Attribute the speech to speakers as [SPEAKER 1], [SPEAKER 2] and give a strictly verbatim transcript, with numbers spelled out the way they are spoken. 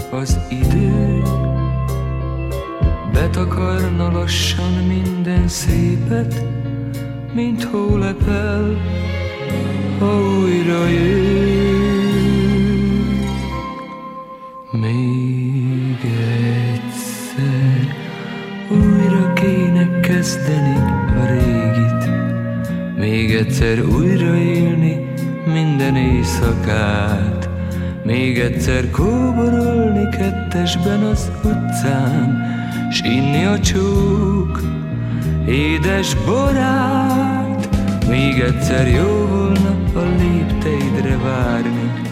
[SPEAKER 1] az idő, betakarna lassan minden szépet, mint hólepel, ha újra jön. Még egyszer újra kéne kezdeni a régit, még egyszer újra élni minden éjszakát, még egyszer kóborolni kettesben az utcán, s inni a csók édes borát. Még egyszer jó volna a lépteidre várni,